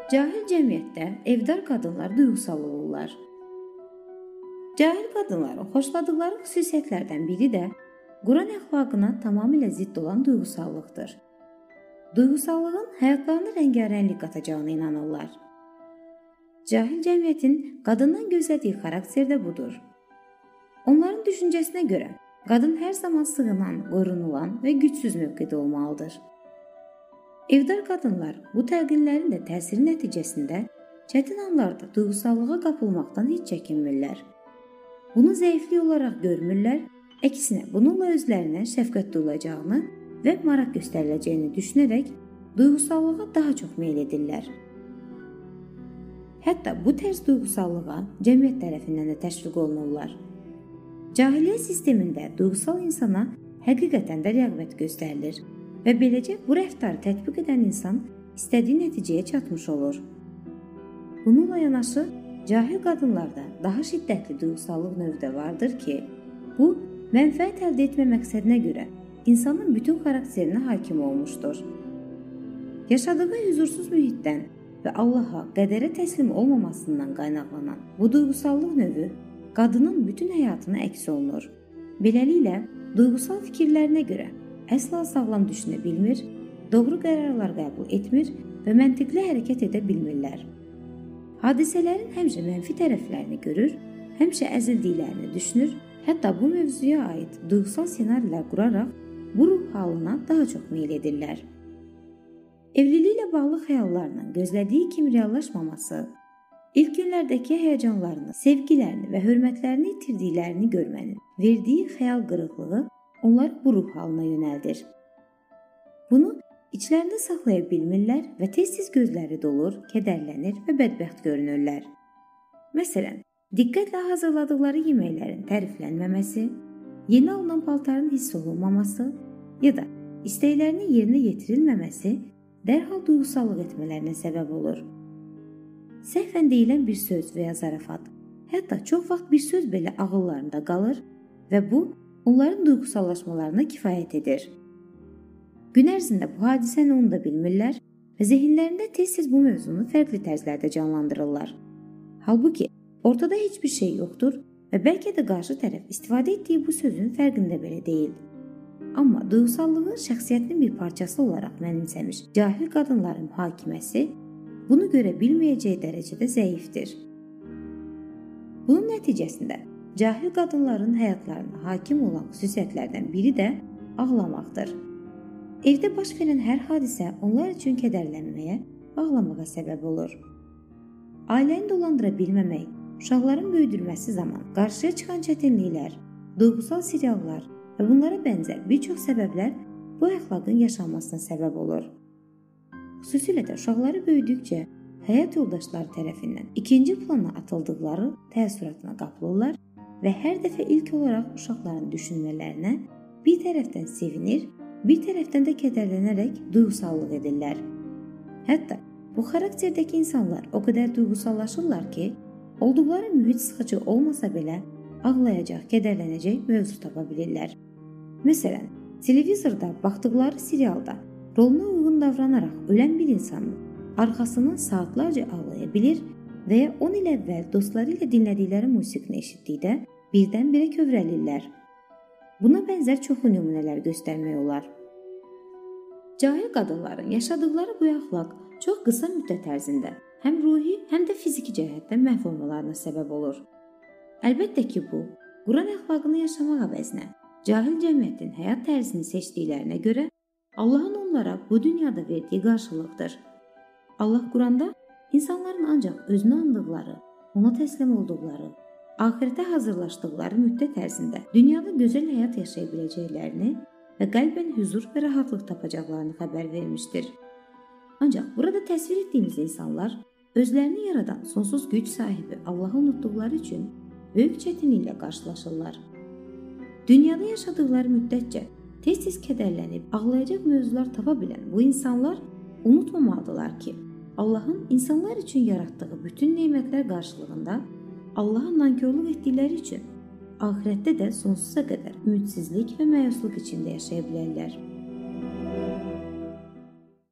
Cahil cəmiyyətdə evdar qadınlar duyğusal olurlar. Cahil qadınların xoşladıkları xüsusiyyətlərdən biri də Quran əxlaqına tamamilə zidd olan duyğusallıqdır. Duyğusallığın həyatlarına rəngarənglik qatacağına inanırlar. Cahil cəmiyyətin qadından gözlədiyi xarakter də budur. Onların düşüncəsinə görə qadın hər zaman sığınan, qorunulan və gücsüz mövqedə olmalıdır. Evdar qadınlar bu təlqinlərin də təsiri nəticəsində çətin anlarda duyğusallığa qapılmaqdan heç çəkinmirlər. Bunu zəiflik olaraq görmürlər, əksinə bununla özlərinə şəfqət duyulacağını və maraq göstəriləcəyini düşünərək duyğusallığa daha çox meyl edirlər. Hətta bu tərz duyğusallığa cəmiyyət tərəfindən də təşviq olunurlar. Cahiliyyə sistemində duyğusal insana həqiqətən də rəğbət göstərilir və beləcə bu rəftarı tətbiq edən insan istədiyi nəticəyə çatmış olur. Bununla yanaşı, cahil qadınlarda daha şiddətli duyğusallıq növü də vardır ki, bu, mənfəət əldə etmə məqsədinə görə insanın bütün xarakterinə hakim olmuşdur. Yaşadığı huzursuz mühitdən və Allaha, qədərə təslim olmamasından qaynaqlanan bu duyğusallıq növü qadının bütün həyatına əks olunur. Beləliklə, duyğusal fikirlərinə görə əsla sağlam düşünə bilmir, doğru qərarlar qəbul etmir və məntiqli hərəkət edə bilmirlər. Hadisələrin həmişə mənfi tərəflərini görür, həmişə əzildiklərini düşünür, hətta bu mövzuya aid duyğusal ssenarilər quraraq bu ruh halına daha çox meyl edirlər. Evliliklə bağlı xəyallarının gözlədiyi kimi reallaşmaması, ilk günlərdəki həyəcanlarını, sevgilərini və hörmətlərini itirdiklərini görmənin verdiyi xəyal qırıqlığı onları bu ruh halına yönəldir. Bunu içlərində saxlaya bilmirlər və tez-tez gözləri dolur, kədərlənir və bədbəxt görünürlər. Məsələn, diqqətlə hazırladıkları yeməklərin təriflənməməsi, yeni alınan paltarın hiss olunmaması ya da istəklərinin yerinə yetirilməməsi dərhal duyğusallıq etmələrinə səbəb olur. Səhvən deyilən bir söz və ya zarafat, hətta çox vaxt bir söz belə ağıllarında qalır və bu, onların duyğusallaşmalarına kifayət edir. Gün ərzində bu hadisəni onu da bilmirlər və zehinlərində tez-tez bu mövzunu fərqli tərzlərdə canlandırırlar. Halbuki, ortada heç bir şey yoxdur və bəlkə də qarşı tərəf istifadə etdiyi bu sözün fərqində belə deyil. Amma duyğusallığı şəxsiyyətinin bir parçası olaraq mənimsəmiş cahil qadınların mühakiməsi bunu görə bilməyəcəyi dərəcədə zəifdir. Bunun nəticəsində cahil qadınların həyatlarına hakim olan xüsusiyyətlərdən biri də ağlamaqdır. Evdə baş verən hər hadisə onlar üçün kədərlənməyə, ağlamağa səbəb olur. Ailəni dolandıra bilməmək, uşaqların böyüdülməsi zaman qarşıya çıxan çətinliklər, duyğusal seriallar və bunlara bənzər bir çox səbəblər bu əxlaqın yaşanmasına səbəb olur. Xüsusilə də uşaqları böyüdükcə həyat yoldaşları tərəfindən ikinci plana atıldıqları təəssüratına qapılırlar və hər dəfə ilk olaraq uşaqların düşünmələrinə bir tərəfdən sevinir, bir tərəfdən də kədərlənərək duyğusallıq edirlər. Hətta bu xarakterdəki insanlar o qədər duyğusallaşırlar ki, olduqları mühit sıxıcı olmasa belə ağlayacaq, kədərlənəcək mövzu tapa bilirlər. Məsələn, televizorda baxdıqları serialda roluna uyğun davranaraq ölən bir insanın arxasından saatlarca ağlaya bilir və ya 10 il əvvəl dostları ilə dinlədikləri musiqini eşitdikdə birdən-birə kövrəlirlər. Buna bənzər çoxlu nümunələr göstərmək olar. Cahil qadınların yaşadıkları bu əxlaq çox qısa müddət ərzində həm ruhi, həm də fiziki cəhətdən məhv olmalarına səbəb olur. Əlbəttə ki, bu, Quran əxlaqını yaşamaq əvəzinə cahil cəmiyyətin həyat tərzini seçdiklərinə görə Allahın onlara bu dünyada verdiyi qarşılıqdır. Allah Quranda İnsanların ancaq özünü andıqları, ona təslim olduqları, axirətə hazırlaşdıqları müddət ərzində dünyada gözəl həyat yaşaya biləcəklərini və qəlbən huzur və rahatlıq tapacaqlarını xəbər vermişdir. Ancaq burada təsvir etdiyimiz insanlar özlərini yaradan sonsuz güc sahibi Allahı unutduqları üçün böyük çətinliklə qarşılaşırlar. Dünyada yaşadıqları müddətcə tez-tez kədərlənib ağlayacaq mövzular tapa bilən bu insanlar unutmamalıdırlar ki, Allahın insanlar üçün yaratdığı bütün nemətlər qarşılığında Allaha nankörlük etdikləri üçün axirətdə də sonsuza qədər ümidsizlik və məyusluq içində yaşaya bilərlər.